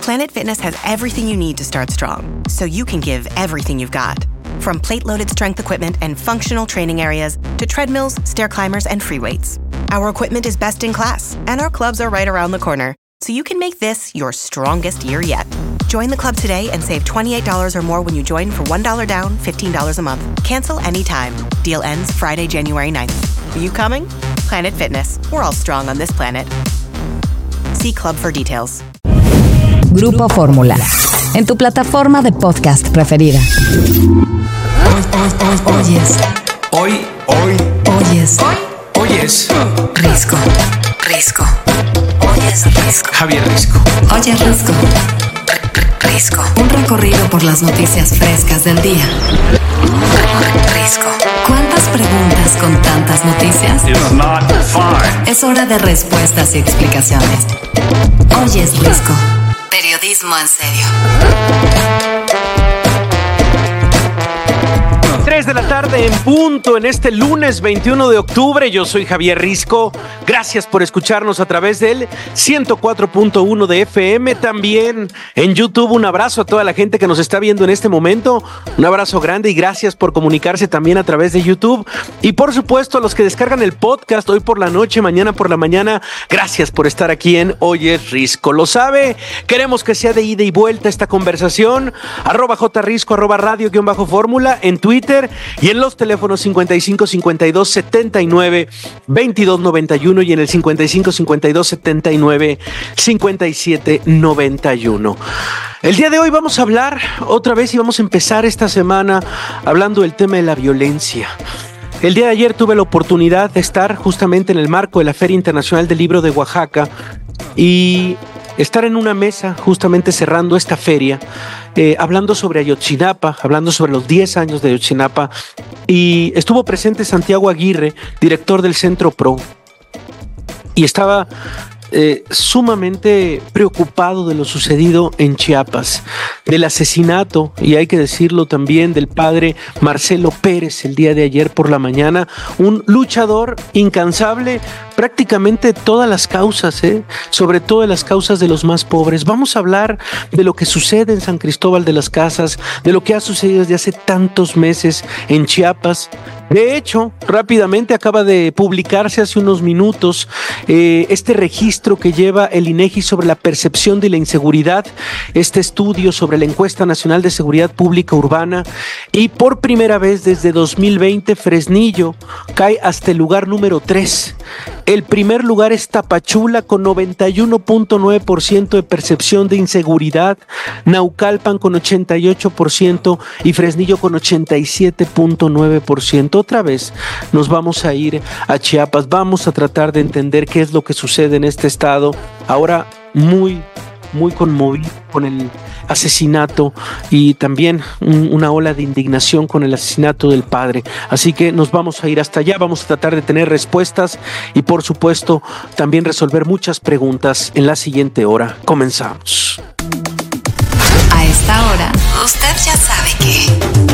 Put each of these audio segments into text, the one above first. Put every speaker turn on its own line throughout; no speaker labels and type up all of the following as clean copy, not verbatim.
Planet Fitness has everything you need to start strong, so you can give everything you've got. From plate-loaded strength equipment and functional training areas to treadmills, stair climbers, and free weights. Our equipment is best in class, and our clubs are right around the corner, so you can make this your strongest year yet. Join the club today and save $28 or more when you join for $1 down, $15 a month. Cancel anytime. Deal ends Friday, January 9th. Are you coming? Planet Fitness. We're all strong on this planet. See Club for details.
Grupo Fórmula, en tu plataforma de podcast preferida. Oyes Risco. Oyes Risco.
Javier Risco.
Oyes Risco. Risco. Un recorrido por las noticias frescas del día. Risco. ¿Cuántas preguntas con tantas noticias?
It's not fine.
Es hora de respuestas y explicaciones. Oyes Risco. Periodismo en serio.
3 de la tarde en punto en este lunes 21 de octubre. Yo soy Javier Risco. Gracias por escucharnos a través del 104.1 de FM. También en YouTube. Un abrazo a toda la gente que nos está viendo en este momento. Un abrazo grande y gracias por comunicarse también a través de YouTube. Y por supuesto a los que descargan el podcast hoy por la noche, mañana por la mañana. Gracias por estar aquí en Oyes Risco. Lo sabe, queremos que sea de ida y vuelta esta conversación. @jrisco, @radio_fórmula en Twitter y en los teléfonos 55 52 79 22 91 y en el 55 52 79 57 91. El día de hoy vamos a hablar otra vez y vamos a empezar esta semana hablando del tema de la violencia. El día de ayer tuve la oportunidad de estar justamente en el marco de la Feria Internacional del Libro de Oaxaca y estar en una mesa justamente cerrando esta feria, hablando sobre Ayotzinapa, hablando sobre los 10 años de Ayotzinapa, y estuvo presente Santiago Aguirre, director del Centro PRO, y estaba sumamente preocupado de lo sucedido en Chiapas, del asesinato, y hay que decirlo también, del padre Marcelo Pérez el día de ayer por la mañana, un luchador incansable, prácticamente todas las causas, sobre todo las causas de los más pobres. Vamos a hablar de lo que sucede en San Cristóbal de las Casas, de lo que ha sucedido desde hace tantos meses en Chiapas. De hecho, rápidamente acaba de publicarse hace unos minutos este registro que lleva el INEGI sobre la percepción de la inseguridad, este estudio sobre la Encuesta Nacional de Seguridad Pública Urbana, y por primera vez desde 2020 Fresnillo cae hasta el lugar número 3. El primer lugar es Tapachula con 91.9% de percepción de inseguridad, Naucalpan con 88% y Fresnillo con 87.9%. Otra vez nos vamos a ir a Chiapas, vamos a tratar de entender qué es lo que sucede en este estado, ahora muy conmovido con el asesinato y también una ola de indignación con el asesinato del padre. Así que nos vamos a ir hasta allá, vamos a tratar de tener respuestas y por supuesto también resolver muchas preguntas en la siguiente hora. Comenzamos.
A esta hora, usted ya sabe que...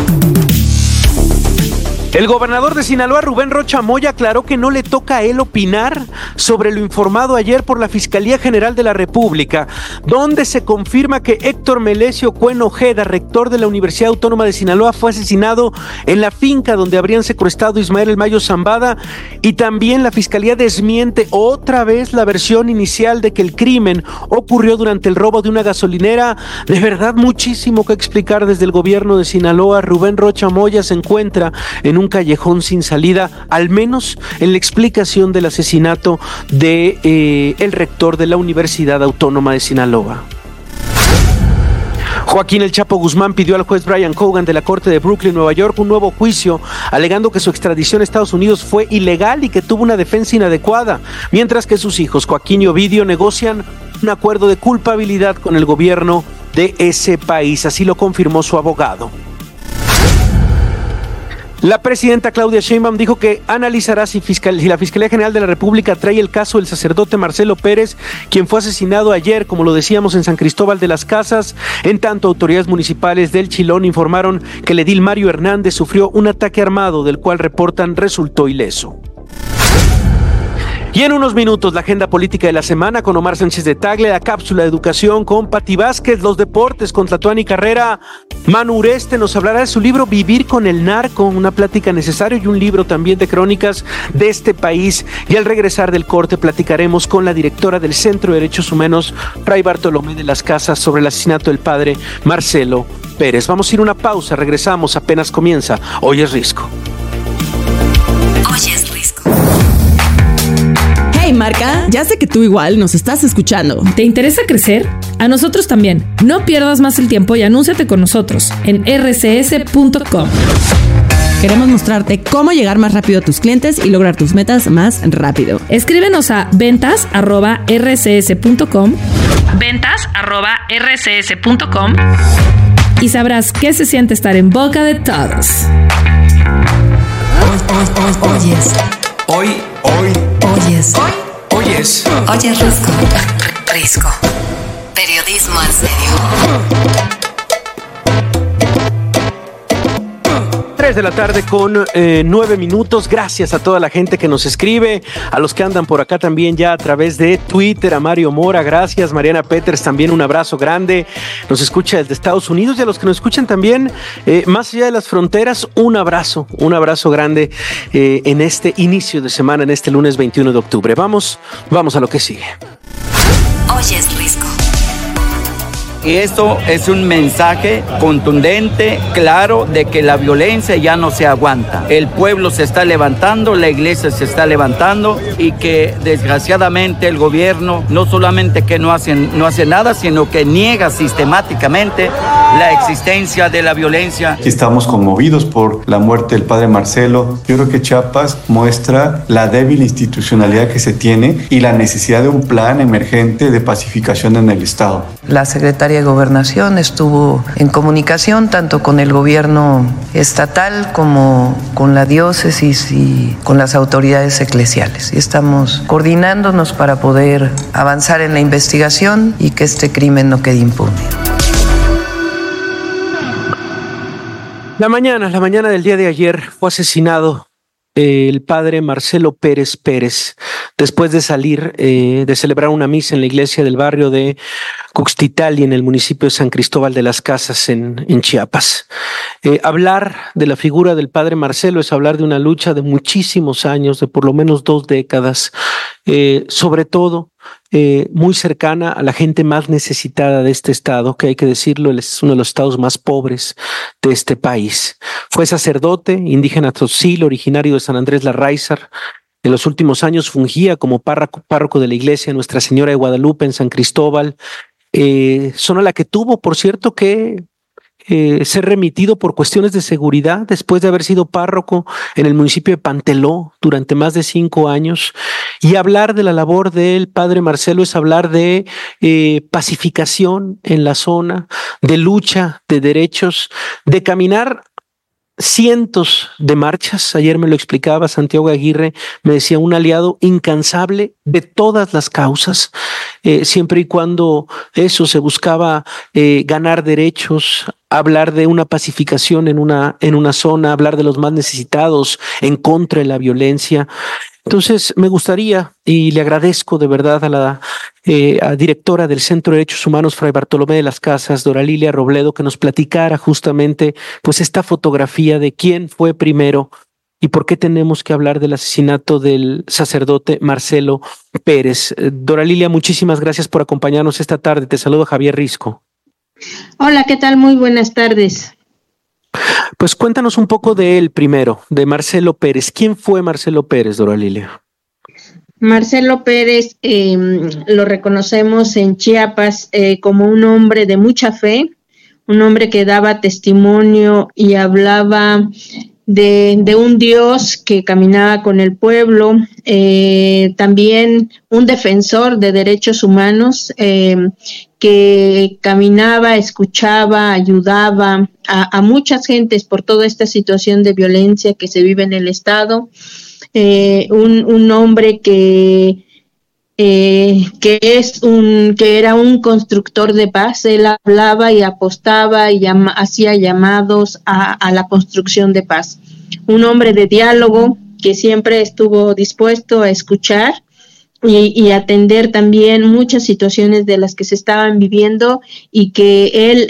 El gobernador de Sinaloa, Rubén Rocha Moya, aclaró que no le toca a él opinar sobre lo informado ayer por la Fiscalía General de la República, donde se confirma que Héctor Melesio Cuen Ojeda, rector de la Universidad Autónoma de Sinaloa, fue asesinado en la finca donde habrían secuestrado a Ismael El Mayo Zambada, y también la Fiscalía desmiente otra vez la versión inicial de que el crimen ocurrió durante el robo de una gasolinera. De verdad, muchísimo que explicar desde el gobierno de Sinaloa. Rubén Rocha Moya se encuentra en un callejón sin salida, al menos en la explicación del asesinato de el rector de la Universidad Autónoma de Sinaloa. Joaquín El Chapo Guzmán pidió al juez Brian Cogan de la Corte de Brooklyn, Nueva York, un nuevo juicio, alegando que su extradición a Estados Unidos fue ilegal y que tuvo una defensa inadecuada, mientras que sus hijos, Joaquín y Ovidio, negocian un acuerdo de culpabilidad con el gobierno de ese país. Así lo confirmó su abogado. La presidenta Claudia Sheinbaum dijo que analizará si la Fiscalía General de la República trae el caso del sacerdote Marcelo Pérez, quien fue asesinado ayer, como lo decíamos, en San Cristóbal de las Casas. En tanto, autoridades municipales del Chilón informaron que el edil Mario Hernández sufrió un ataque armado, del cual reportan resultó ileso. Y en unos minutos, la agenda política de la semana con Omar Sánchez de Tagle, la cápsula de educación con Pati Vázquez, los deportes con Tlatuani Carrera. Manu Ureste nos hablará de su libro Vivir con el narco, una plática necesaria y un libro también de crónicas de este país. Y al regresar del corte platicaremos con la directora del Centro de Derechos Humanos, Fray Bartolomé de las Casas, sobre el asesinato del padre Marcelo Pérez. Vamos a ir a una pausa, regresamos, apenas comienza. Hoy es Risco.
Hoy es Risco.
Hey Marca, ya sé que tú igual nos estás escuchando.
¿Te interesa crecer? A nosotros también. No pierdas más el tiempo y anúnciate con nosotros en rcs.com.
Queremos mostrarte cómo llegar más rápido a tus clientes y lograr tus metas más rápido.
Escríbenos a ventas@rcs.com y sabrás qué se siente estar en boca de todos.
Hoy es Risco. Periodismo en serio.
3 de la tarde con 9 minutos. Gracias a toda la gente que nos escribe, a los que andan por acá también ya a través de Twitter, a Mario Mora, gracias, Mariana Peters también un abrazo grande, nos escucha desde Estados Unidos, y a los que nos escuchan también más allá de las fronteras, un abrazo grande en este inicio de semana, en este lunes 21 de octubre. Vamos a lo que sigue.
Hoy es Risco.
Y esto es un mensaje contundente, claro, de que la violencia ya no se aguanta. El pueblo se está levantando, la iglesia se está levantando, y que desgraciadamente el gobierno no solamente que no hace nada, sino que niega sistemáticamente la existencia de la violencia.
Estamos conmovidos por la muerte del padre Marcelo. Yo creo que Chiapas muestra la débil institucionalidad que se tiene y la necesidad de un plan emergente de pacificación en el Estado.
La secretaria de Gobernación estuvo en comunicación tanto con el gobierno estatal como con la diócesis y con las autoridades eclesiales. Y estamos coordinándonos para poder avanzar en la investigación y que este crimen no quede impune.
La mañana del día de ayer fue asesinado el padre Marcelo Pérez, después de salir de celebrar una misa en la iglesia del barrio de Cuxtitali, en el municipio de San Cristóbal de las Casas, en Chiapas. Hablar de la figura del padre Marcelo es hablar de una lucha de muchísimos años, de por lo menos 2 décadas, sobre todo muy cercana a la gente más necesitada de este estado, que hay que decirlo, es uno de los estados más pobres de este país. Fue sacerdote indígena tzotzil, originario de San Andrés Larráizar. En los últimos años fungía como párroco de la iglesia Nuestra Señora de Guadalupe en San Cristóbal, zona a la que tuvo, por cierto, que ser remitido por cuestiones de seguridad después de haber sido párroco en el municipio de Panteló durante más de 5 años. Y hablar de la labor del padre Marcelo es hablar de pacificación en la zona, de lucha de derechos, de caminar cientos de marchas. Ayer me lo explicaba Santiago Aguirre, me decía, un aliado incansable de todas las causas, siempre y cuando eso se buscaba ganar derechos, hablar de una pacificación en una zona, hablar de los más necesitados, en contra de la violencia. Entonces me gustaría, y le agradezco de verdad a la directora del Centro de Derechos Humanos, Fray Bartolomé de las Casas, Dora Lilia Robledo, que nos platicara justamente pues esta fotografía de quién fue primero y por qué tenemos que hablar del asesinato del sacerdote Marcelo Pérez. Dora Lilia, muchísimas gracias por acompañarnos esta tarde. Te saludo, Javier Risco.
Hola, ¿qué tal? Muy buenas tardes.
Pues cuéntanos un poco de él primero, de Marcelo Pérez. ¿Quién fue Marcelo Pérez, Dora Lilia?
Marcelo Pérez lo reconocemos en Chiapas como un hombre de mucha fe, un hombre que daba testimonio y hablaba de un Dios que caminaba con el pueblo, también un defensor de derechos humanos, que caminaba, escuchaba, ayudaba a muchas gentes por toda esta situación de violencia que se vive en el estado. Un hombre que era un constructor de paz. Él hablaba y apostaba y hacía llamados a la construcción de paz. Un hombre de diálogo que siempre estuvo dispuesto a escuchar y atender también muchas situaciones de las que se estaban viviendo y que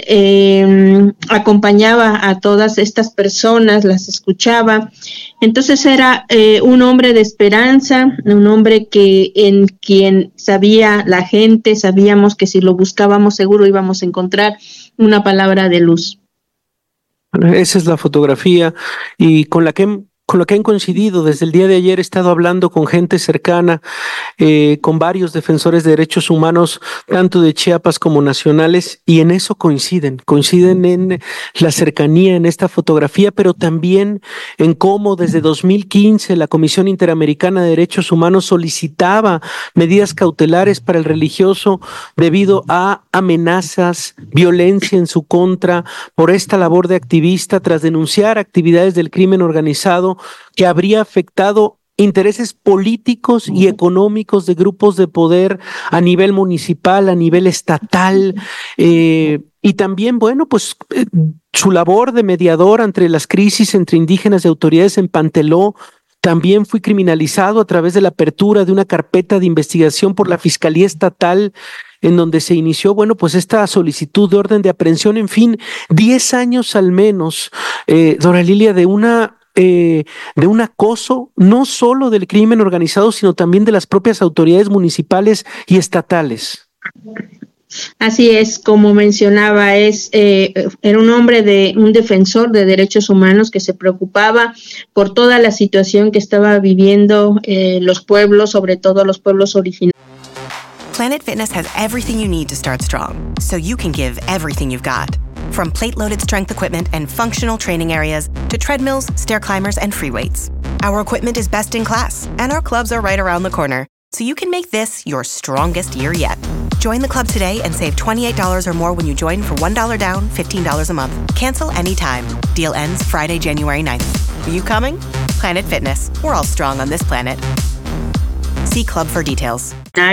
él acompañaba a todas estas personas, las escuchaba. Entonces era un hombre de esperanza, un hombre en quien sabía la gente, sabíamos que si lo buscábamos seguro íbamos a encontrar una palabra de luz.
Bueno, esa es la fotografía y con la que han coincidido. Desde el día de ayer he estado hablando con gente cercana, con varios defensores de derechos humanos, tanto de Chiapas como nacionales, y en eso coinciden en la cercanía en esta fotografía, pero también en cómo desde 2015 la Comisión Interamericana de Derechos Humanos solicitaba medidas cautelares para el religioso debido a amenazas, violencia en su contra por esta labor de activista tras denunciar actividades del crimen organizado que habría afectado intereses políticos y económicos de grupos de poder a nivel municipal, a nivel estatal, y también, bueno, pues su labor de mediador entre las crisis entre indígenas y autoridades en Panteló también fue criminalizado a través de la apertura de una carpeta de investigación por la Fiscalía Estatal, en donde se inició, bueno, pues esta solicitud de orden de aprehensión. En fin, 10 años al menos, Dora Lilia, de un acoso, no solo del crimen organizado, sino también de las propias autoridades municipales y estatales.
Así es, como mencionaba, era un hombre un defensor de derechos humanos que se preocupaba por toda la situación que estaba viviendo los pueblos, sobre todo los pueblos originarios.
Planet Fitness has everything you need to start strong, so you can give everything you've got. From plate-loaded strength equipment and functional training areas to treadmills, stair climbers, and free weights. Our equipment is best in class, and our clubs are right around the corner, so you can make this your strongest year yet. Join the club today and save $28 or more when you join for $1 down, $15 a month. Cancel anytime. Deal ends Friday, January 9th. Are you coming? Planet Fitness. We're all strong on this planet. See club for details.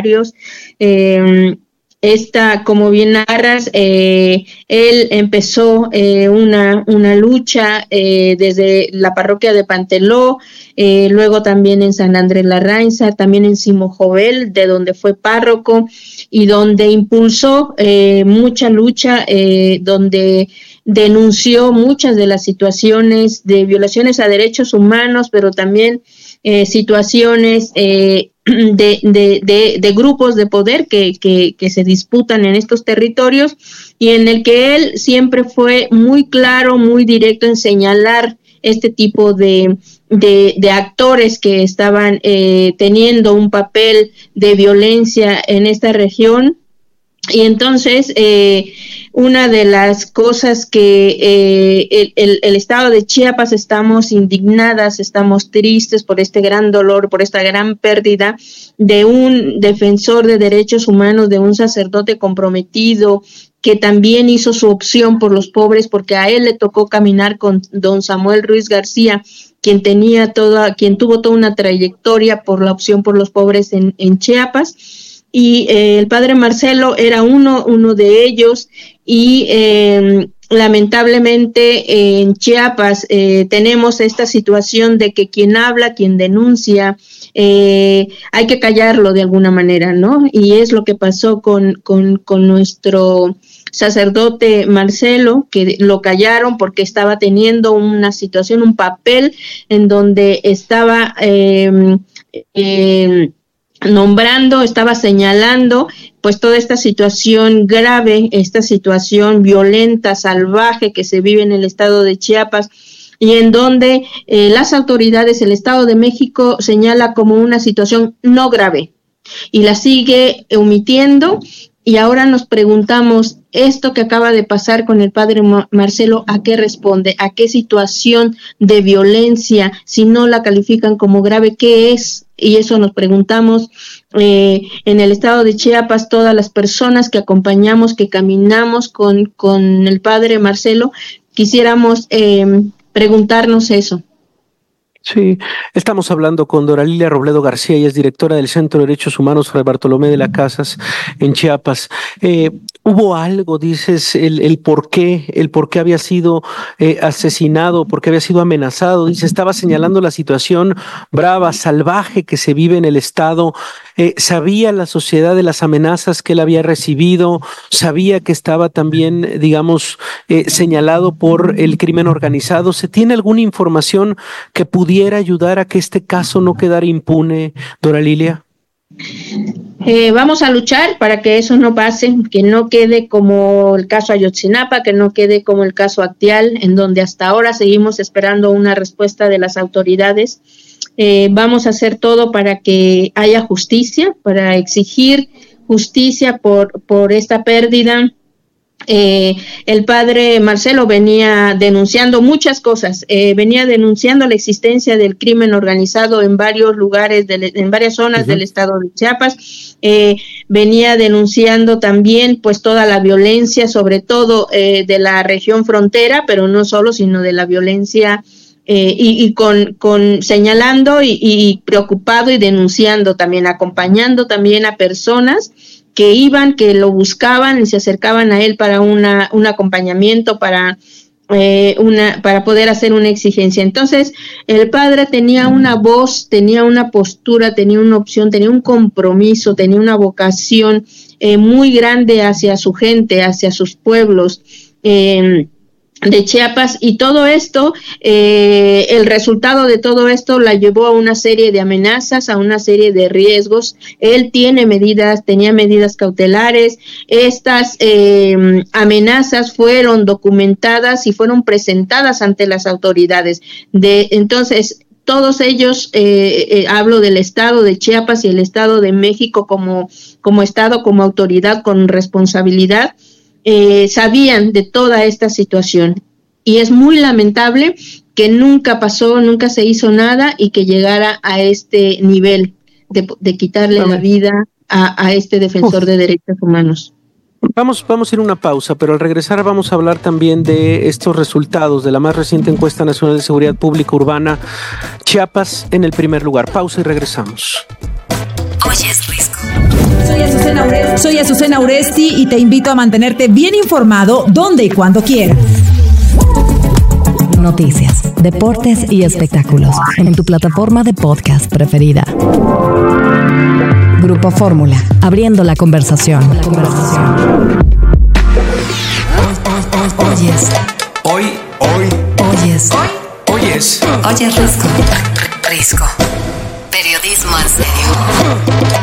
Como bien narras, él empezó una lucha desde la parroquia de Panteló, luego también en San Andrés Larrainza, también en Simojovel, de donde fue párroco y donde impulsó mucha lucha, donde denunció muchas de las situaciones de violaciones a derechos humanos, pero también situaciones de grupos de poder que se disputan en estos territorios, y en el que él siempre fue muy claro, muy directo en señalar este tipo de actores que estaban teniendo un papel de violencia en esta región. Y entonces una de las cosas que el estado de Chiapas estamos indignadas, estamos tristes por este gran dolor, por esta gran pérdida de un defensor de derechos humanos, de un sacerdote comprometido que también hizo su opción por los pobres, porque a él le tocó caminar con don Samuel Ruiz García, quien tuvo toda una trayectoria por la opción por los pobres en Chiapas. Y el padre Marcelo era uno de ellos, y lamentablemente en Chiapas tenemos esta situación de que quien habla, quien denuncia, hay que callarlo de alguna manera, ¿no? Y es lo que pasó con nuestro sacerdote Marcelo, que lo callaron porque estaba teniendo una situación, un papel en donde estaba nombrando, estaba señalando pues toda esta situación grave, esta situación violenta, salvaje que se vive en el estado de Chiapas, y en donde las autoridades, el Estado de México señala como una situación no grave y la sigue omitiendo. Y ahora nos preguntamos, esto que acaba de pasar con el padre Marcelo, ¿a qué responde? ¿A qué situación de violencia? Si no la califican como grave, ¿qué es? Y eso nos preguntamos en el estado de Chiapas, todas las personas que acompañamos, que caminamos con el padre Marcelo, quisiéramos preguntarnos eso.
Sí, estamos hablando con Dora Lilia Robledo García, ella es directora del Centro de Derechos Humanos Fray Bartolomé de las Casas en Chiapas. ¿Hubo algo, dices, el por qué había sido asesinado, por qué había sido amenazado? Dice, estaba señalando la situación brava, salvaje que se vive en el estado. ¿Sabía la sociedad de las amenazas que él había recibido? ¿Sabía que estaba también, digamos, señalado por el crimen organizado? ¿Se tiene alguna información que pudiera ayudar a que este caso no quedara impune, Dora Lilia?
Vamos a luchar para que eso no pase, que no quede como el caso Ayotzinapa, que no quede como el caso Actial, en donde hasta ahora seguimos esperando una respuesta de las autoridades. Vamos a hacer todo para que haya justicia, para exigir justicia por esta pérdida. El padre Marcelo venía denunciando muchas cosas, venía denunciando la existencia del crimen organizado en varios lugares, en varias zonas del estado de Chiapas, venía denunciando también pues toda la violencia, sobre todo de la región frontera, pero no solo, sino de la violencia y con señalando y preocupado y denunciando también, acompañando también a personas que iban, que lo buscaban y se acercaban a él para un acompañamiento, para poder hacer una exigencia. Entonces, el padre tenía una voz, tenía una postura, tenía una opción, tenía un compromiso, tenía una vocación muy grande hacia su gente, hacia sus pueblos de Chiapas, y todo esto, el resultado de todo esto la llevó a una serie de amenazas, a una serie de riesgos. Él tenía medidas cautelares. Estas amenazas fueron documentadas y fueron presentadas ante las autoridades. Entonces, todos ellos, hablo del estado de Chiapas y el estado de México como estado, como autoridad con responsabilidad, sabían de toda esta situación, y es muy lamentable que nunca pasó, nunca se hizo nada y que llegara a este nivel de quitarle la vida a este defensor de derechos humanos.
Vamos a ir a una pausa, pero al regresar vamos a hablar también de estos resultados de la más reciente encuesta nacional de seguridad pública urbana. Chiapas en el primer lugar. Pausa y regresamos.
Oye, es Risco.
Soy Azucena Uresti y te invito a mantenerte bien informado donde y cuando quieras.
Noticias, deportes y espectáculos en tu plataforma de podcast preferida. Grupo Fórmula, abriendo la conversación. Oyes Risco. Periodismo en serio.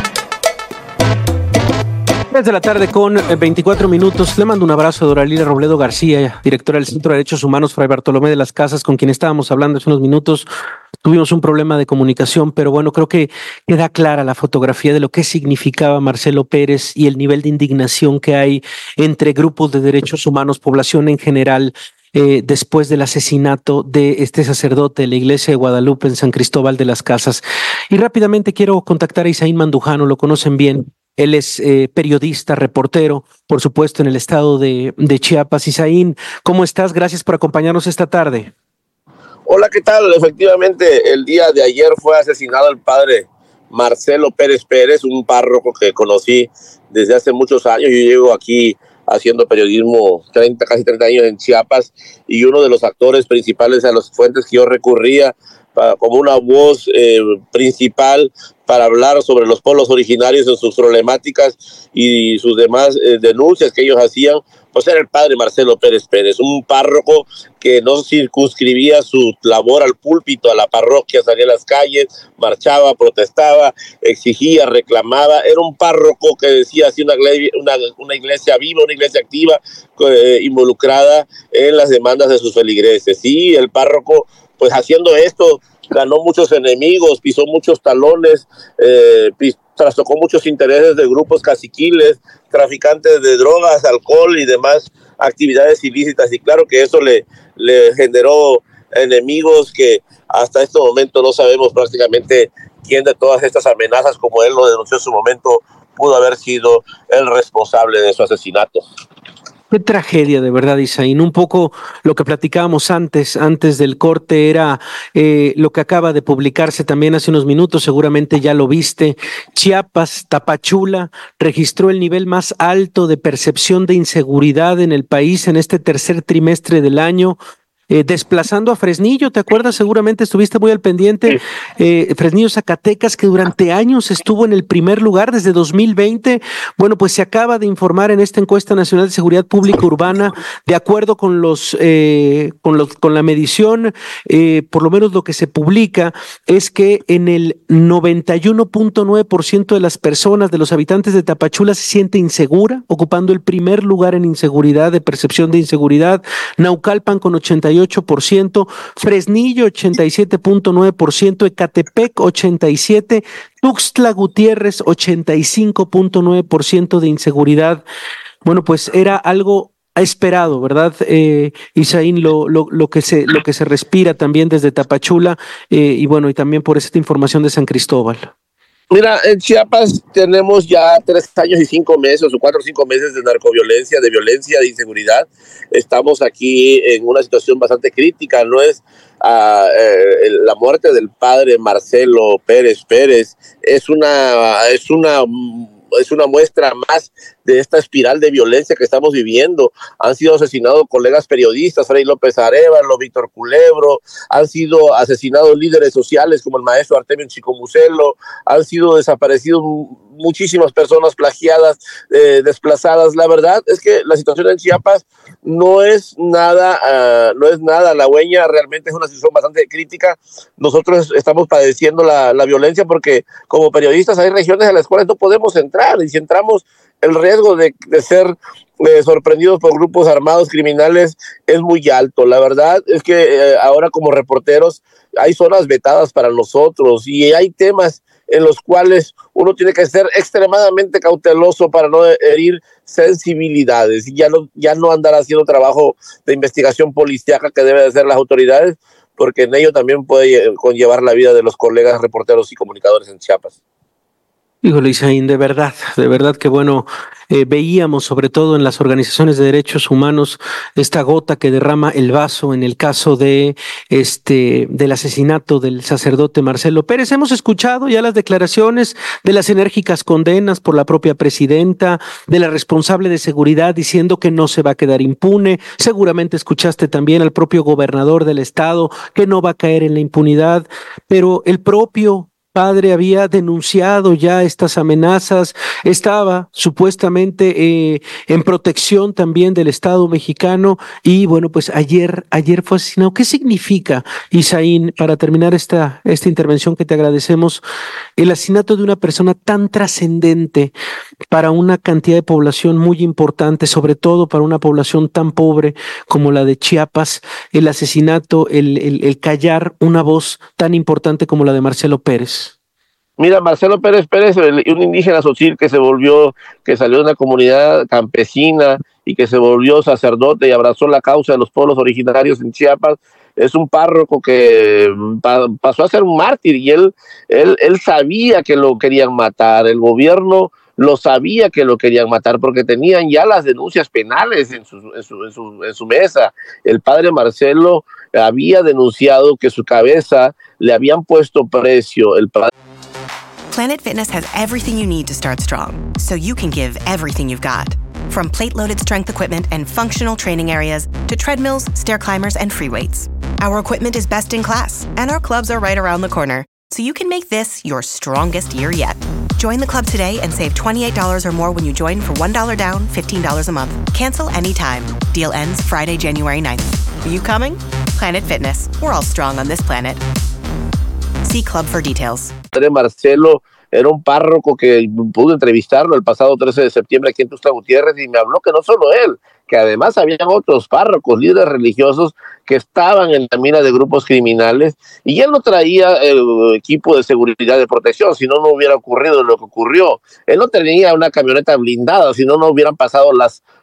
3 de la tarde con 24 minutos. Le mando un abrazo a Dora Lilia Robledo García, directora del Centro de Derechos Humanos Fray Bartolomé de las Casas, con quien estábamos hablando hace unos minutos. Tuvimos un problema de comunicación, pero bueno, creo que queda clara la fotografía de lo que significaba Marcelo Pérez y el nivel de indignación que hay entre grupos de derechos humanos, población en general, después del asesinato de este sacerdote de la iglesia de Guadalupe en San Cristóbal de las Casas. Y rápidamente quiero contactar a Isaín Mandujano, lo conocen bien. Él es periodista, reportero, por supuesto, en el estado de Chiapas. Isaín, ¿cómo estás? Gracias por acompañarnos esta tarde.
Hola, ¿qué tal? Efectivamente, el día de ayer fue asesinado el padre Marcelo Pérez Pérez, un párroco que conocí desde hace muchos años. Yo llevo aquí haciendo periodismo casi 30 años en Chiapas, y uno de los actores principales a las fuentes que yo recurría como una voz principal para hablar sobre los pueblos originarios en sus problemáticas y sus demás denuncias que ellos hacían, pues era el padre Marcelo Pérez Pérez, un párroco que no circunscribía su labor al púlpito, a la parroquia, salía a las calles, marchaba, protestaba, exigía, reclamaba. Era un párroco que decía así una iglesia viva, una iglesia activa, involucrada en las demandas de sus feligreses. Sí, el párroco, pues haciendo esto, ganó muchos enemigos, pisó muchos talones, trastocó muchos intereses de grupos caciquiles, traficantes de drogas, alcohol y demás actividades ilícitas, y claro que eso le generó enemigos que hasta este momento no sabemos prácticamente quién de todas estas amenazas, como él lo denunció en su momento, pudo haber sido el responsable de su asesinato.
Qué tragedia, de verdad, Isaín. Un poco lo que platicábamos antes del corte era lo que acaba de publicarse también hace unos minutos, seguramente ya lo viste. Chiapas, Tapachula, registró el nivel más alto de percepción de inseguridad en el país en este tercer trimestre del año. Desplazando a Fresnillo, ¿te acuerdas? Seguramente estuviste muy al pendiente. Fresnillo, Zacatecas, que durante años estuvo en el primer lugar desde 2020. Bueno, pues se acaba de informar en esta encuesta nacional de seguridad pública urbana, de acuerdo con con la medición, por lo menos lo que se publica es que en el 91.9% de las personas, de los habitantes de Tapachula, se siente insegura, ocupando el primer lugar en inseguridad, de percepción de inseguridad. Naucalpan con 88%, Fresnillo 87.9%, Ecatepec 87%, Tuxtla Gutiérrez 85.9% de inseguridad. Bueno, pues era algo esperado, ¿verdad, Isaín? Lo que se respira también desde Tapachula y bueno, y también por esta información de San Cristóbal.
Mira, en Chiapas tenemos ya 3 años y 5 meses, o 4 o 5 meses de narcoviolencia, de violencia, de inseguridad. Estamos aquí en una situación bastante crítica. No es la muerte del padre Marcelo Pérez Pérez, es una muestra más de esta espiral de violencia que estamos viviendo. Han sido asesinados colegas periodistas, Fray López Arévalo, Víctor Culebro, han sido asesinados líderes sociales como el maestro Artemio Chicomucelo, han sido desaparecidos muchísimas personas plagiadas, desplazadas. La verdad es que la situación en Chiapas no es nada halagüeña, realmente es una situación bastante crítica. Nosotros estamos padeciendo la violencia porque como periodistas hay regiones a las cuales no podemos entrar, y si entramos el riesgo de ser sorprendidos por grupos armados criminales es muy alto. La verdad es que ahora como reporteros hay zonas vetadas para nosotros y hay temas en los cuales uno tiene que ser extremadamente cauteloso para no herir sensibilidades y ya no andar haciendo trabajo de investigación policíaca que deben hacer las autoridades, porque en ello también puede conllevar la vida de los colegas reporteros y comunicadores en Chiapas.
Híjole, Isaín, de verdad que bueno, veíamos sobre todo en las organizaciones de derechos humanos esta gota que derrama el vaso en el caso del asesinato del sacerdote Marcelo Pérez. Hemos escuchado ya las declaraciones de las enérgicas condenas por la propia presidenta, de la responsable de seguridad diciendo que no se va a quedar impune. Seguramente escuchaste también al propio gobernador del estado que no va a caer en la impunidad, pero el propio padre había denunciado ya estas amenazas, estaba supuestamente en protección también del Estado mexicano y bueno, pues ayer fue asesinado. ¿Qué significa, Isaín, para terminar esta intervención que te agradecemos, el asesinato de una persona tan trascendente para una cantidad de población muy importante, sobre todo para una población tan pobre como la de Chiapas, el asesinato, el callar una voz tan importante como la de Marcelo Pérez?
Mira, Marcelo Pérez Pérez, un indígena Tzotzil que salió de una comunidad campesina y que se volvió sacerdote y abrazó la causa de los pueblos originarios en Chiapas, es un párroco que pasó a ser un mártir y él sabía que lo querían matar, el gobierno lo sabía que lo querían matar porque tenían ya las denuncias penales en su mesa. El padre Marcelo había denunciado que su cabeza le habían puesto precio.
Planet Fitness has everything you need to start strong, so you can give everything you've got. From plate-loaded strength equipment and functional training areas to treadmills, stair climbers, and free weights. Our equipment is best in class, and our clubs are right around the corner, so you can make this your strongest year yet. Join the club today and save $28 or more when you join for $1 down, $15 a month. Cancel anytime. Deal ends Friday, January 9th. Are you coming? Planet Fitness. We're all strong on this planet. See Club for details.
Marcelo era un párroco que pude entrevistarlo el pasado 13 de septiembre aquí en Tuxtla Gutiérrez y me habló que no solo él, que además habían otros párrocos, líderes religiosos que estaban en la mira de grupos criminales y él no traía el equipo de seguridad de protección, si no hubiera ocurrido lo que ocurrió. Él no tenía una camioneta blindada, si no hubieran pasado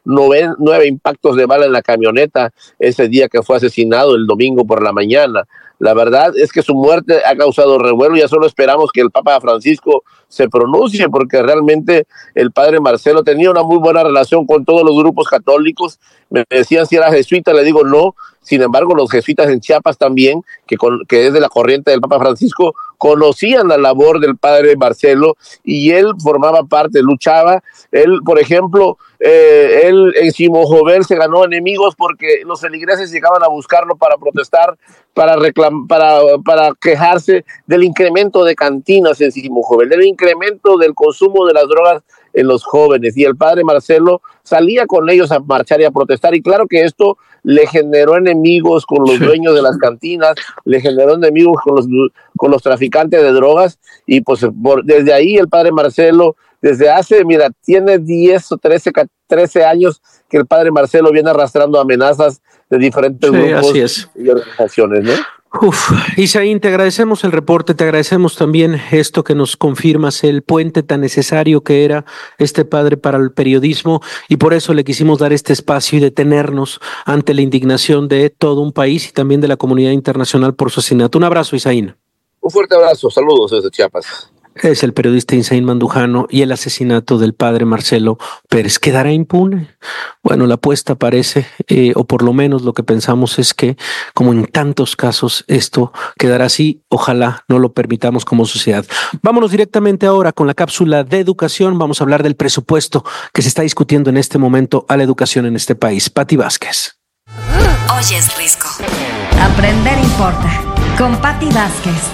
9 impactos de bala en la camioneta ese día que fue asesinado el domingo por la mañana. La verdad es que su muerte ha causado revuelo. Ya solo esperamos que el Papa Francisco se pronuncie, porque realmente el padre Marcelo tenía una muy buena relación con todos los grupos católicos. Me decían si era jesuita, le digo no. Sin embargo, los jesuitas en Chiapas también, que es de la corriente del Papa Francisco, conocían la labor del padre Marcelo, y él formaba parte, luchaba. Él, por ejemplo, él en Simojovel se ganó enemigos porque los feligreses llegaban a buscarlo para protestar, para quejarse del incremento de cantinas en Simojovel, del incremento del consumo de las drogas en los jóvenes, y el padre Marcelo salía con ellos a marchar y a protestar, y claro que esto le generó enemigos con los dueños de las cantinas, le generó enemigos con los traficantes de drogas, y pues desde ahí el padre Marcelo, desde hace, tiene 10 o 13 años que el padre Marcelo viene arrastrando amenazas de diferentes grupos y organizaciones, ¿no?
Isaín, te agradecemos el reporte, te agradecemos también esto que nos confirmas, el puente tan necesario que era este padre para el periodismo, y por eso le quisimos dar este espacio y detenernos ante la indignación de todo un país y también de la comunidad internacional por su asesinato. Un abrazo, Isaín.
Un fuerte abrazo, saludos desde Chiapas.
Es el periodista Isaín Mandujano. Y el asesinato del padre Marcelo Pérez quedará impune. Bueno, la apuesta parece, o por lo menos lo que pensamos es que, como en tantos casos, esto quedará así. Ojalá no lo permitamos como sociedad. Vámonos directamente ahora con la cápsula de educación. Vamos a hablar del presupuesto que se está discutiendo en este momento a la educación en este país. Pati Vázquez.
Oyes Risco. Aprender importa. Con Pati Vázquez.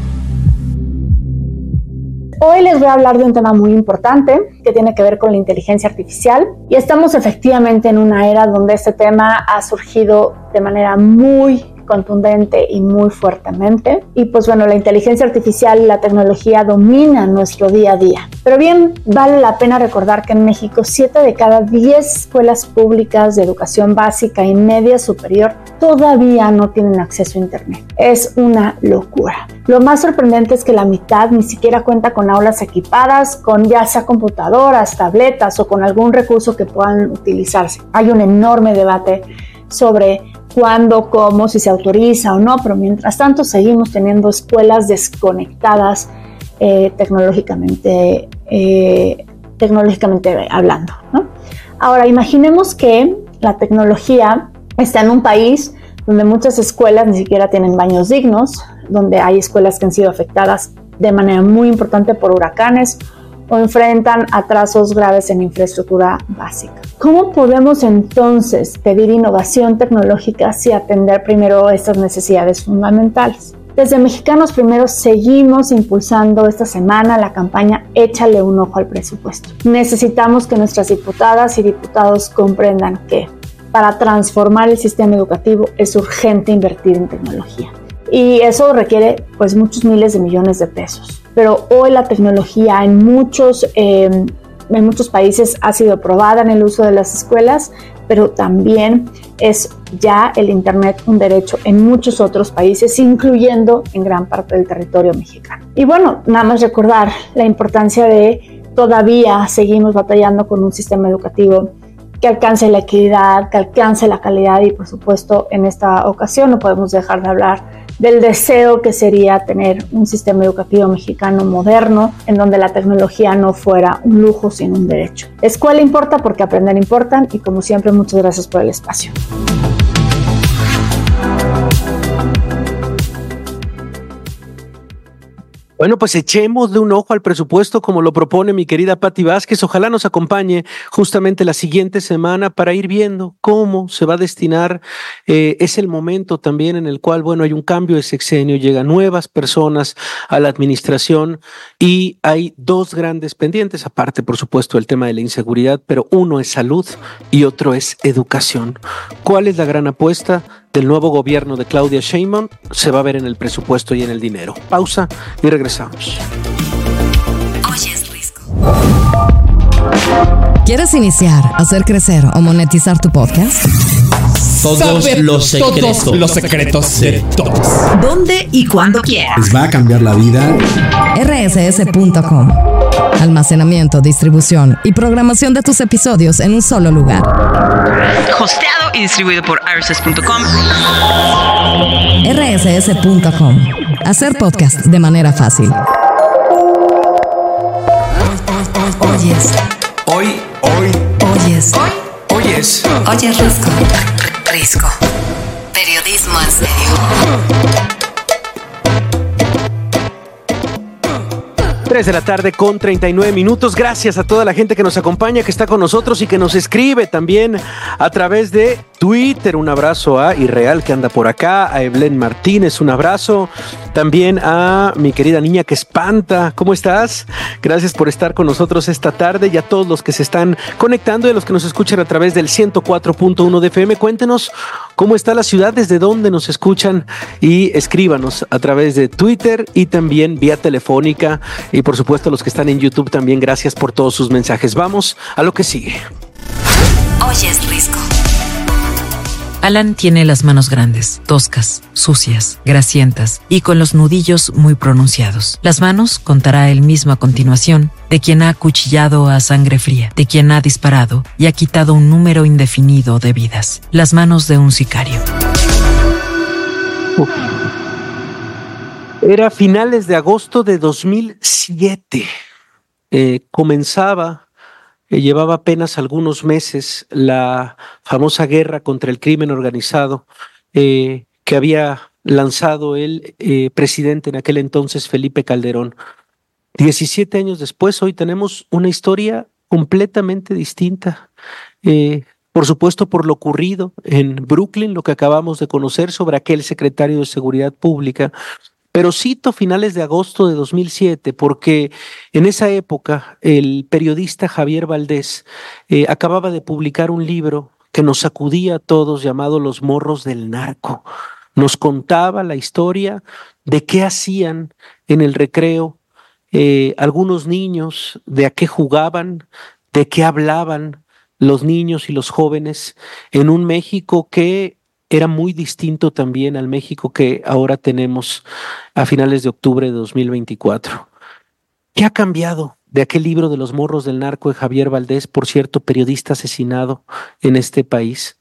Hoy les voy a hablar de un tema muy importante que tiene que ver con la inteligencia artificial, y estamos efectivamente en una era donde este tema ha surgido de manera muy contundente y muy fuertemente, y pues bueno, la inteligencia artificial y la tecnología dominan nuestro día a día. Pero bien, vale la pena recordar que en México 7 de cada 10 escuelas públicas de educación básica y media superior todavía no tienen acceso a internet. Es una locura. Lo más sorprendente es que la mitad ni siquiera cuenta con aulas equipadas, con ya sea computadoras, tabletas o con algún recurso que puedan utilizarse. Hay un enorme debate sobre cuándo, cómo, si se autoriza o no, pero mientras tanto seguimos teniendo escuelas desconectadas tecnológicamente hablando, ¿no? Ahora, imaginemos que la tecnología está en un país donde muchas escuelas ni siquiera tienen baños dignos, donde hay escuelas que han sido afectadas de manera muy importante por huracanes o enfrentan atrasos graves en infraestructura básica. ¿Cómo podemos entonces pedir innovación tecnológica si atender primero estas necesidades fundamentales? Desde Mexicanos Primero seguimos impulsando esta semana la campaña Échale un ojo al presupuesto. Necesitamos que nuestras diputadas y diputados comprendan que para transformar el sistema educativo es urgente invertir en tecnología. Y eso requiere pues muchos miles de millones de pesos. Pero hoy la tecnología en muchos países ha sido probada en el uso de las escuelas, pero también es ya el Internet un derecho en muchos otros países, incluyendo en gran parte del territorio mexicano. Y bueno, nada más recordar la importancia de todavía seguimos batallando con un sistema educativo que alcance la equidad, que alcance la calidad, y por supuesto en esta ocasión no podemos dejar de hablar del deseo que sería tener un sistema educativo mexicano moderno en donde la tecnología no fuera un lujo sino un derecho. Escuela importa porque aprender importa, y como siempre muchas gracias por el espacio.
Bueno, pues echemos de un ojo al presupuesto como lo propone mi querida Pati Vázquez. Ojalá nos acompañe justamente la siguiente semana para ir viendo cómo se va a destinar. Es el momento también en el cual, bueno, hay un cambio de sexenio, llegan nuevas personas a la administración y hay dos grandes pendientes, aparte, por supuesto, del tema de la inseguridad, pero uno es salud y otro es educación. ¿Cuál es la gran apuesta del nuevo gobierno de Claudia Sheinbaum? Se va a ver en el presupuesto y en el dinero. Pausa y regresamos.
Oyes Risco. ¿Quieres iniciar, hacer crecer o monetizar tu podcast?
Todos los secretos de todos.
¿Dónde y cuándo quieras?
Les va a cambiar la vida.
rss.com. almacenamiento, distribución y programación de tus episodios en un solo lugar.
Hosteado y distribuido por rss.com.
rss.com. Hacer podcast de manera fácil. Oyes. Oyes Risco. Periodismo en serio.
3 de la tarde con 39 minutos. Gracias a toda la gente que nos acompaña, que está con nosotros y que nos escribe también a través de Twitter. Un abrazo a Irreal, que anda por acá, a Evelyn Martínez, un abrazo. También a mi querida niña que espanta. ¿Cómo estás? Gracias por estar con nosotros esta tarde, y a todos los que se están conectando y a los que nos escuchan a través del 104.1 de FM. Cuéntenos cómo está la ciudad, desde dónde nos escuchan, y escríbanos a través de Twitter y también vía telefónica. Y por supuesto los que están en YouTube también, gracias por todos sus mensajes. Vamos a lo que sigue.
Oyes Risco.
Alan tiene las manos grandes, toscas, sucias, grasientas y con los nudillos muy pronunciados. Las manos, contará él mismo a continuación, de quien ha acuchillado a sangre fría, de quien ha disparado y ha quitado un número indefinido de vidas. Las manos de un sicario.
Era finales de agosto de 2007. Llevaba apenas algunos meses la famosa guerra contra el crimen organizado que había lanzado el presidente en aquel entonces, Felipe Calderón. 17 años después, hoy tenemos una historia completamente distinta. Por supuesto, por lo ocurrido en Brooklyn, lo que acabamos de conocer sobre aquel secretario de Seguridad Pública. Pero cito finales de agosto de 2007 porque en esa época el periodista Javier Valdés acababa de publicar un libro que nos sacudía a todos, llamado Los morros del narco. Nos contaba la historia de qué hacían en el recreo algunos niños, de a qué jugaban, de qué hablaban los niños y los jóvenes en un México que era muy distinto también al México que ahora tenemos a finales de octubre de 2024. ¿Qué ha cambiado de aquel libro de Los morros del narco de Javier Valdés, por cierto, periodista asesinado en este país?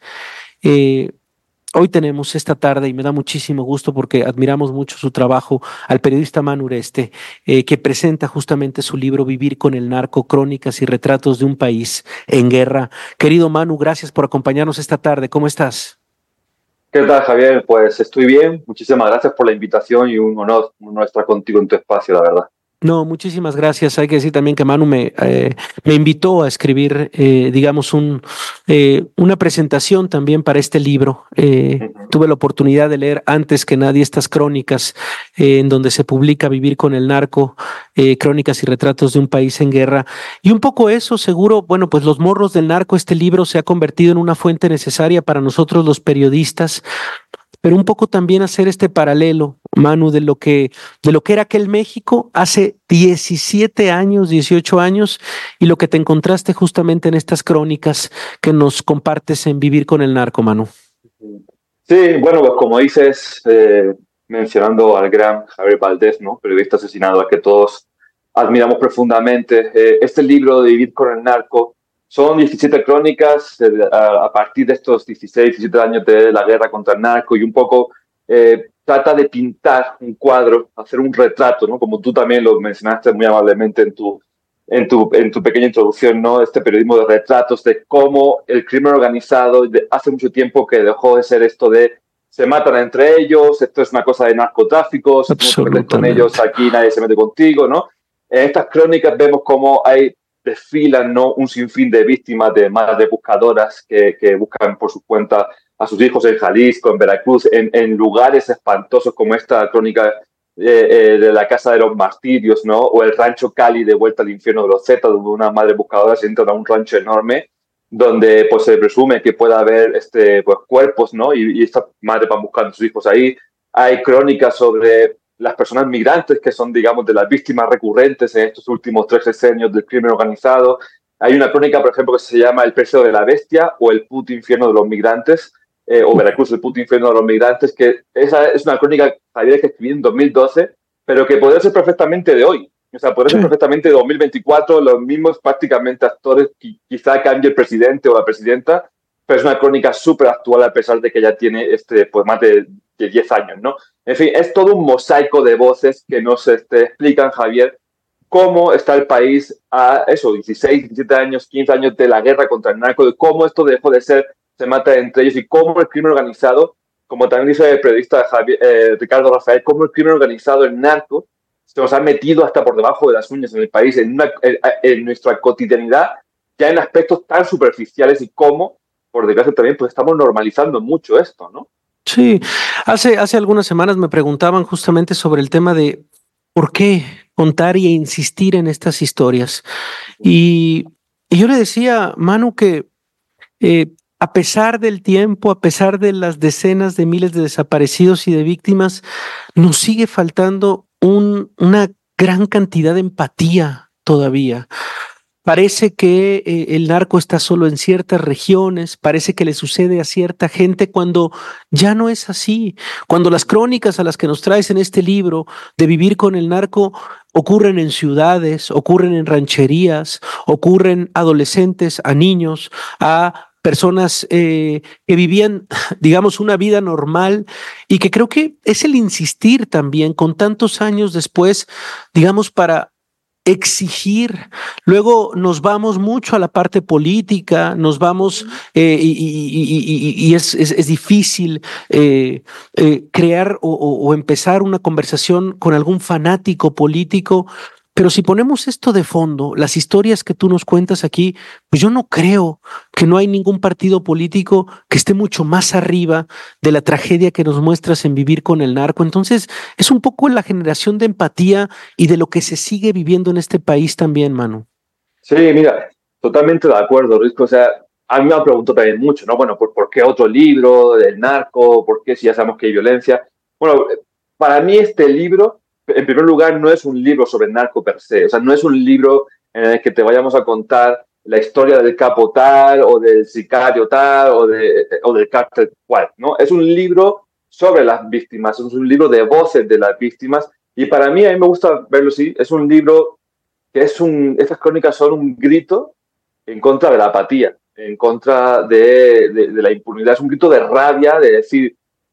Hoy tenemos esta tarde, y me da muchísimo gusto porque admiramos mucho su trabajo, al periodista Manu Ureste, que presenta justamente su libro Vivir con el narco, crónicas y retratos de un país en guerra. Querido Manu, gracias por acompañarnos esta tarde. ¿Cómo estás?
¿Qué tal, Javier? Pues estoy bien. Muchísimas gracias por la invitación y un honor estar contigo en tu espacio, la verdad.
No, muchísimas gracias. Hay que decir también que Manu me invitó a escribir, digamos, una presentación también para este libro. Tuve la oportunidad de leer antes que nadie estas crónicas en donde se publica Vivir con el narco, crónicas y retratos de un país en guerra. Y un poco eso, seguro, bueno, pues Los morros del narco, este libro se ha convertido en una fuente necesaria para nosotros los periodistas, pero un poco también hacer este paralelo, Manu, de lo que era aquel México hace 17 años, 18 años, y lo que te encontraste justamente en estas crónicas que nos compartes en Vivir con el narco, Manu.
Sí, bueno, pues como dices, mencionando al gran Javier Valdés, ¿no? Periodista asesinado, al que todos admiramos profundamente, este libro de Vivir con el narco son 17 crónicas a partir de estos 16, 17 años de la guerra contra el narco, y un poco trata de pintar un cuadro, hacer un retrato, ¿no? Como tú también lo mencionaste muy amablemente en tu pequeña introducción, ¿no? Este periodismo de retratos de cómo el crimen organizado hace mucho tiempo que dejó de ser esto de se matan entre ellos, esto es una cosa de narcotráfico, si tú no te metes con ellos aquí nadie se mete contigo, ¿no? En estas crónicas vemos cómo desfilan, ¿no? Un sinfín de víctimas, de madres buscadoras que buscan por su cuenta a sus hijos en Jalisco, en Veracruz, en lugares espantosos como esta crónica de la Casa de los Martirios, ¿no? O el rancho Cali de Vuelta al Infierno de los Zetas, donde una madre buscadora se entra a un rancho enorme donde pues se presume que pueda haber pues cuerpos, ¿no? Y estas madres van buscando a sus hijos ahí. Hay crónicas sobre las personas migrantes que son, digamos, de las víctimas recurrentes en estos últimos 3 decenios del crimen organizado. Hay una crónica, por ejemplo, que se llama El precio de la bestia o El puto infierno de los migrantes, o Veracruz, el puto infierno de los migrantes, que esa es una crónica, Javier, que escribí en 2012, pero que podría ser perfectamente de hoy. O sea, puede ser perfectamente 2024, los mismos prácticamente actores, quizá cambie el presidente o la presidenta, pero es una crónica súper actual a pesar de que ya tiene pues más de 10 años, ¿no? En fin, es todo un mosaico de voces que nos explican, Javier, cómo está el país a 16, 17 años, 15 años de la guerra contra el narco, de cómo esto dejó de ser, se mata entre ellos y cómo el crimen organizado, como también dice el periodista Ricardo Rafael, cómo el crimen organizado, el narco, se nos ha metido hasta por debajo de las uñas en el país, en nuestra cotidianidad, ya en aspectos tan superficiales y cómo, por desgracia también, pues estamos normalizando mucho esto, ¿no?
Sí, hace algunas semanas me preguntaban justamente sobre el tema de por qué contar y insistir en estas historias. Y yo le decía, Manu, que a pesar del tiempo, a pesar de las decenas de miles de desaparecidos y de víctimas, nos sigue faltando una gran cantidad de empatía todavía. Parece que el narco está solo en ciertas regiones, parece que le sucede a cierta gente cuando ya no es así. Cuando las crónicas a las que nos traes en este libro de vivir con el narco ocurren en ciudades, ocurren en rancherías, ocurren adolescentes, a niños, a personas que vivían, digamos, una vida normal y que creo que es el insistir también con tantos años después, digamos, para exigir. Luego nos vamos mucho a la parte política, nos vamos y es difícil crear o empezar una conversación con algún fanático político. Pero si ponemos esto de fondo, las historias que tú nos cuentas aquí, pues yo no creo que no hay ningún partido político que esté mucho más arriba de la tragedia que nos muestras en Vivir con el Narco. Entonces, es un poco la generación de empatía y de lo que se sigue viviendo en este país también, Manu.
Sí, mira, totalmente de acuerdo, Risco. O sea, a mí me han preguntado también mucho, ¿no? Bueno, ¿por qué otro libro del narco? ¿Por qué si ya sabemos que hay violencia? Bueno, para mí este libro, en primer lugar, no es un libro sobre el narco per se. O sea, no es un libro en el que te vayamos a contar la historia del capo tal o del sicario tal o del cártel cual, ¿no? Es un libro sobre las víctimas, es un libro de voces de las víctimas y para mí, a mí me gusta verlo así, es un libro que estas crónicas son un grito en contra de la apatía, en contra de la impunidad, es un grito de rabia, de decir,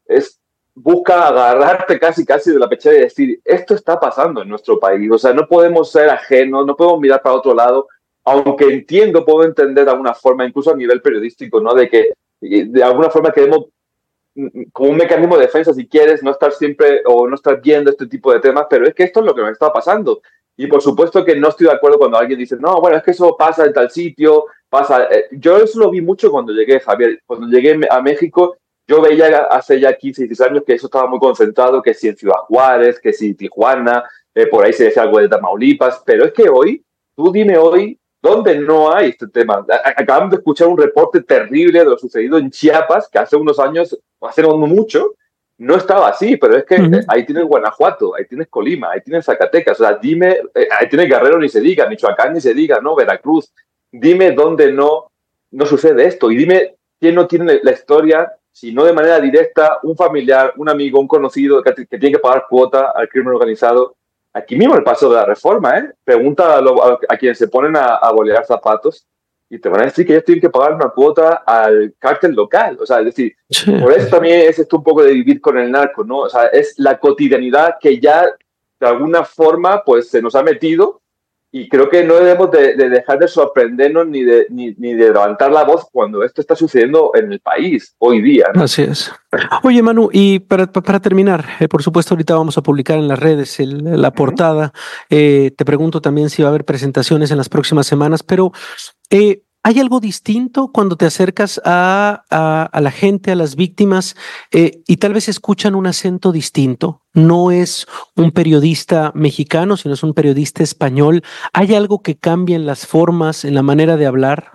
busca agarrarte casi de la pechera y decir, esto está pasando en nuestro país, o sea, no podemos ser ajenos, no podemos mirar para otro lado, aunque puedo entender de alguna forma, incluso a nivel periodístico, ¿no? De que de alguna forma queremos, como un mecanismo de defensa, si quieres, no estar siempre o no estar viendo este tipo de temas, pero es que esto es lo que nos está pasando. Y por supuesto que no estoy de acuerdo cuando alguien dice, no, bueno, es que eso pasa en tal sitio, pasa. Yo eso lo vi mucho cuando llegué, Javier, cuando llegué a México. Yo veía hace ya 15, 16 años que eso estaba muy concentrado, que si en Ciudad Juárez, que si Tijuana, por ahí se decía algo de Tamaulipas, pero es que hoy, tú dime hoy, ¿dónde no hay este tema? Acabamos de escuchar un reporte terrible de lo sucedido en Chiapas, que hace unos años, hace no mucho, no estaba así, pero es que ahí tienes Guanajuato, ahí tienes Colima, ahí tienes Zacatecas, o sea, dime, ahí tienes Guerrero ni se diga, Michoacán ni se diga, ¿no? Veracruz, dime dónde no sucede esto y dime quién no tiene la historia, si no de manera directa, un familiar, un amigo, un conocido que tiene que pagar cuota al crimen organizado. Aquí mismo el paso de la reforma, ¿eh? Pregunta a quienes se ponen a bolear zapatos y te van a decir que ellos tienen que pagar una cuota al cártel local. O sea, es decir, por eso también es esto un poco de vivir con el narco, ¿no? O sea, es la cotidianidad que ya de alguna forma pues se nos ha metido. Y creo que no debemos de dejar de sorprendernos ni de levantar la voz cuando esto está sucediendo en el país hoy día, ¿no?
Así es. Oye, Manu, y para terminar, por supuesto, ahorita vamos a publicar en las redes la portada. Te pregunto también si va a haber presentaciones en las próximas semanas, pero ¿hay algo distinto cuando te acercas a la gente, a las víctimas, y tal vez escuchan un acento distinto? No es un periodista mexicano, sino es un periodista español. ¿Hay algo que cambie en las formas, en la manera de hablar?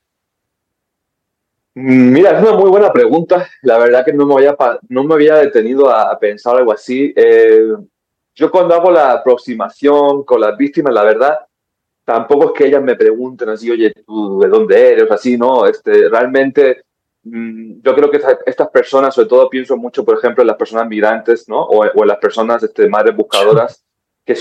Mira, es una muy buena pregunta. La verdad que no me había detenido a pensar algo así. Yo cuando hago la aproximación con las víctimas, la verdad, tampoco es que ellas me pregunten así, oye, ¿tú de dónde eres? Así, ¿no? Realmente yo creo que estas personas, sobre todo pienso mucho, por ejemplo, en las personas migrantes, ¿no? O en las personas madres buscadoras, que son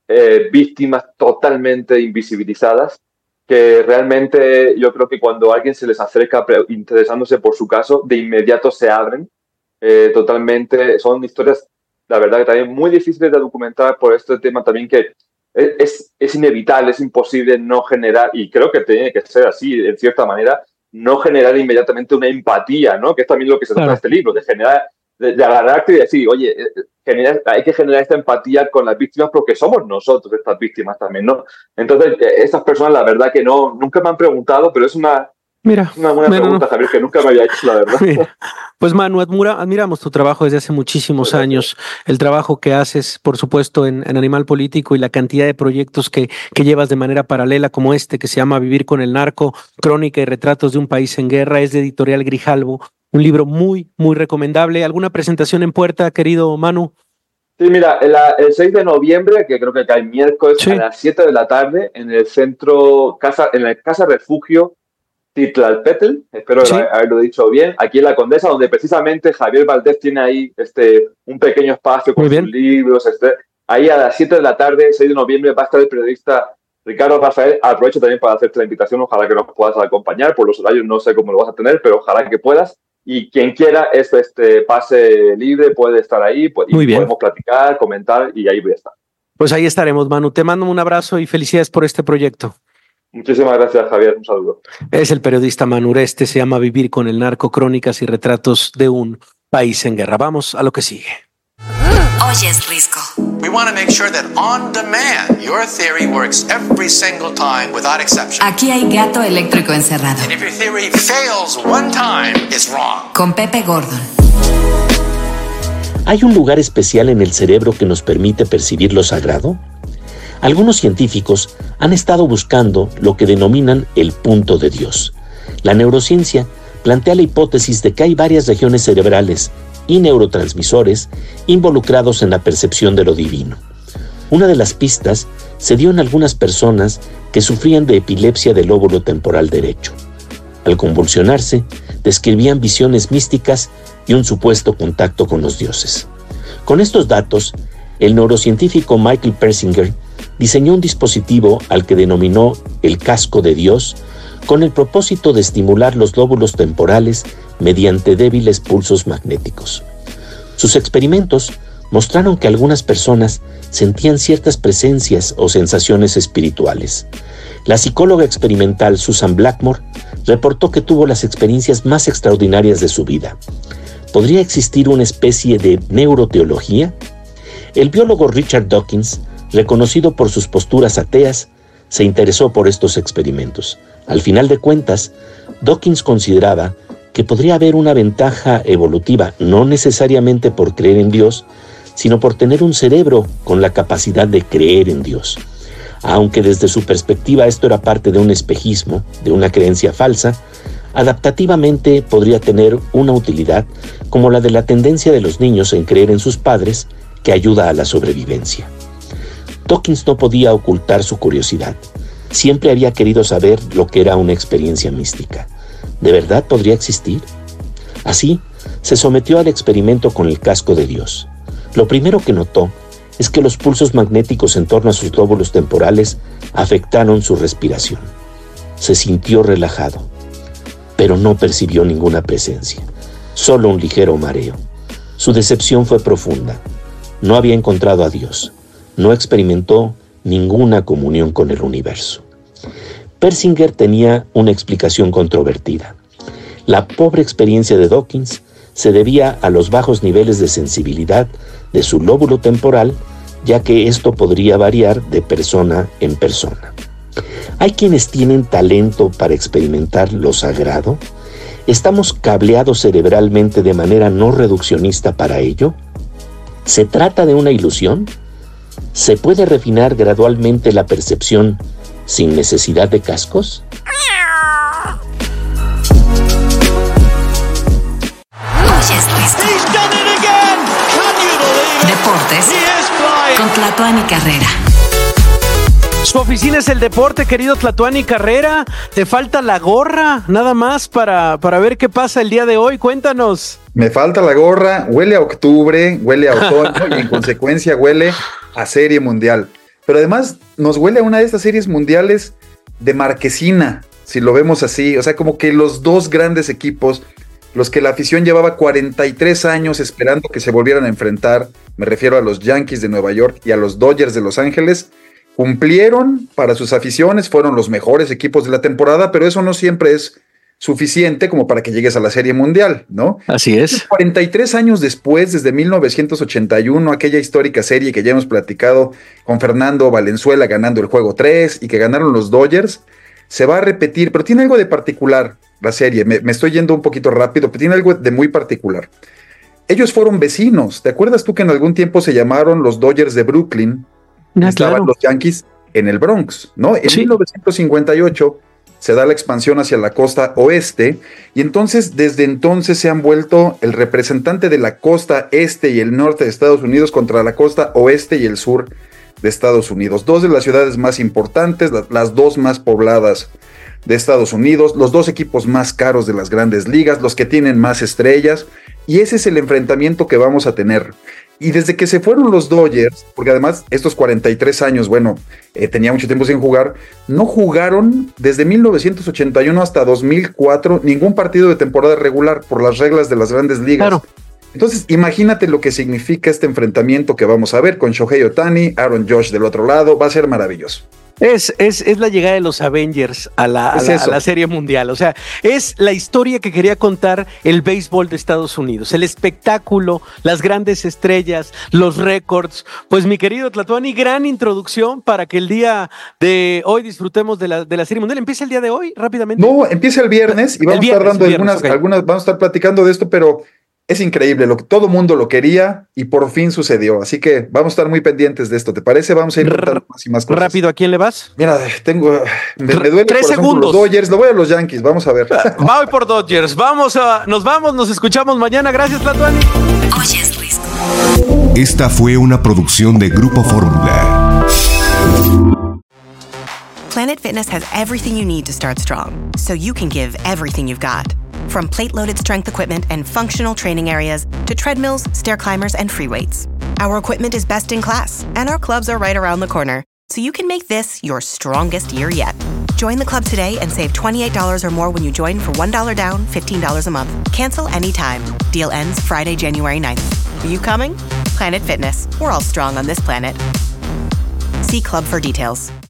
víctimas totalmente invisibilizadas, que realmente yo creo que cuando alguien se les acerca interesándose por su caso, de inmediato se abren totalmente. Son historias, la verdad, que también muy difíciles de documentar por este tema también, que es inevitable, es imposible no generar, y creo que tiene que ser así, en cierta manera, no generar inmediatamente una empatía, ¿no? Que es también lo que se trata de este libro, de generar, de agarrarte y decir, oye, hay que generar esta empatía con las víctimas porque somos nosotros estas víctimas también, ¿no? Entonces, estas personas, la verdad que nunca me han preguntado, pero es una buena pregunta, Javier, que nunca me había hecho, la verdad.
Mira, pues Manu, admiramos tu trabajo desde hace muchísimos años, el trabajo que haces, por supuesto, en Animal Político y la cantidad de proyectos que llevas de manera paralela, como este que se llama Vivir con el Narco, Crónica y Retratos de un País en Guerra, es de Editorial Grijalvo, un libro muy, muy recomendable. ¿Alguna presentación en puerta, querido Manu?
Sí, mira, el 6 de noviembre, que creo que cae miércoles, a las 7 de la tarde, en el en la Casa Refugio Titlalpetl, espero haberlo dicho bien, aquí en La Condesa, donde precisamente Javier Valdés tiene ahí un pequeño espacio con sus libros. Ahí a las 7 de la tarde, 6 de noviembre, va a estar el periodista Ricardo Rafael. Aprovecho también para hacerte la invitación, ojalá que nos puedas acompañar. Por los horarios no sé cómo lo vas a tener, pero ojalá que puedas. Y quien quiera, este pase libre puede estar ahí, podemos platicar, comentar, y ahí voy a estar.
Pues ahí estaremos, Manu. Te mando un abrazo y felicidades por este proyecto.
Muchísimas gracias, Javier. Un saludo.
Es el periodista Manu Ureste, se llama Vivir con el Narco, Crónicas y Retratos de un País en Guerra. Vamos a lo que sigue.
Oyes Risco.
We want to make sure that on demand your theory works every single time without exception.
Aquí hay gato eléctrico encerrado.
And if your theory fails one time, it's wrong.
Con Pepe Gordon.
¿Hay un lugar especial en el cerebro que nos permite percibir lo sagrado? Algunos científicos han estado buscando lo que denominan el punto de Dios. La neurociencia plantea la hipótesis de que hay varias regiones cerebrales y neurotransmisores involucrados en la percepción de lo divino. Una de las pistas se dio en algunas personas que sufrían de epilepsia del lóbulo temporal derecho. Al convulsionarse, describían visiones místicas y un supuesto contacto con los dioses. Con estos datos, el neurocientífico Michael Persinger diseñó un dispositivo al que denominó el casco de Dios, con el propósito de estimular los lóbulos temporales mediante débiles pulsos magnéticos. Sus experimentos mostraron que algunas personas sentían ciertas presencias o sensaciones espirituales. La psicóloga experimental Susan Blackmore reportó que tuvo las experiencias más extraordinarias de su vida. ¿Podría existir una especie de neuroteología? El biólogo Richard Dawkins, reconocido por sus posturas ateas, se interesó por estos experimentos. Al final de cuentas, Dawkins consideraba que podría haber una ventaja evolutiva, no necesariamente por creer en Dios, sino por tener un cerebro con la capacidad de creer en Dios. Aunque desde su perspectiva esto era parte de un espejismo, de una creencia falsa, adaptativamente podría tener una utilidad como la de la tendencia de los niños en creer en sus padres, que ayuda a la sobrevivencia. Dawkins no podía ocultar su curiosidad. Siempre había querido saber lo que era una experiencia mística. ¿De verdad podría existir? Así, se sometió al experimento con el casco de Dios. Lo primero que notó es que los pulsos magnéticos en torno a sus lóbulos temporales afectaron su respiración. Se sintió relajado, pero no percibió ninguna presencia, solo un ligero mareo. Su decepción fue profunda. No había encontrado a Dios. No experimentó ninguna comunión con el universo. Persinger tenía una explicación controvertida. La pobre experiencia de Dawkins se debía a los bajos niveles de sensibilidad de su lóbulo temporal, ya que esto podría variar de persona en persona. ¿Hay quienes tienen talento para experimentar lo sagrado? ¿Estamos cableados cerebralmente de manera no reduccionista para ello? ¿Se trata de una ilusión? ¿Se puede refinar gradualmente la percepción sin necesidad de cascos?
Deportes con Tlatuani Carrera.
Su oficina es el deporte, querido Tlatuani Carrera. Te falta la gorra, nada más para ver qué pasa el día de hoy. Cuéntanos.
Me falta la gorra, huele a octubre, huele a otoño y en consecuencia huele a Serie Mundial. pero además nos huele a una de estas series mundiales de marquesina, si lo vemos así. O sea, como que los dos grandes equipos, los que la afición llevaba 43 años esperando que se volvieran a enfrentar, me refiero a los Yankees de Nueva York y a los Dodgers de Los Ángeles, cumplieron para sus aficiones, fueron los mejores equipos de la temporada, pero eso no siempre es suficiente como para que llegues a la Serie Mundial, ¿no?
Así es.
43 años después, desde 1981, aquella histórica serie que ya hemos platicado con Fernando Valenzuela ganando el juego 3 y que ganaron los Dodgers, se va a repetir, pero tiene algo de particular la serie. Me estoy yendo un poquito rápido, pero tiene algo de muy particular. Ellos fueron vecinos. ¿Te acuerdas tú que en algún tiempo se llamaron los Dodgers de Brooklyn? Estaban los Yankees en el Bronx, ¿no? En 1958 se da la expansión hacia la costa oeste y entonces desde entonces se han vuelto el representante de la costa este y el norte de Estados Unidos contra la costa oeste y el sur de Estados Unidos. Dos de las ciudades más importantes, las dos más pobladas de Estados Unidos, los dos equipos más caros de las grandes ligas, los que tienen más estrellas, y ese es el enfrentamiento que vamos a tener. Y desde que se fueron los Dodgers, porque además estos 43 años, tenía mucho tiempo sin jugar, no jugaron desde 1981 hasta 2004 ningún partido de temporada regular por las reglas de las grandes ligas. Claro. Entonces, imagínate lo que significa este enfrentamiento que vamos a ver con Shohei Ohtani, Aaron Judge del otro lado, va a ser maravilloso.
Es la llegada de los Avengers a la Serie Mundial. O sea, es la historia que quería contar el béisbol de Estados Unidos. El espectáculo, las grandes estrellas, los récords. Pues mi querido Tlatuani, gran introducción para que el día de hoy disfrutemos de la Serie Mundial. ¿Empieza el día de hoy rápidamente?
No, empieza el viernes y vamos a estar dando algunas, vamos a estar platicando de esto, pero es increíble, todo el mundo lo quería y por fin sucedió, así que vamos a estar muy pendientes de esto, ¿te parece? Vamos a ir contando más y más cosas.
Rápido, ¿a quién le vas?
Mira, me duele 3 segundos. Los Dodgers, lo voy a los Yankees, vamos a ver.
Voy por Dodgers, nos escuchamos mañana, gracias Tlatuani.
Oye, es Risco.
Esta fue una producción de Grupo Fórmula.
Planet Fitness has everything you need to start strong, so you can give everything you've got. From plate-loaded strength equipment and functional training areas to treadmills, stair climbers, and free weights. Our equipment is best in class, and our clubs are right around the corner, so you can make this your strongest year yet. Join the club today and save $28 or more when you join for $1 down, $15 a month. Cancel anytime. Deal ends Friday, January 9th. Are you coming? Planet Fitness. We're all strong on this planet. See club for details.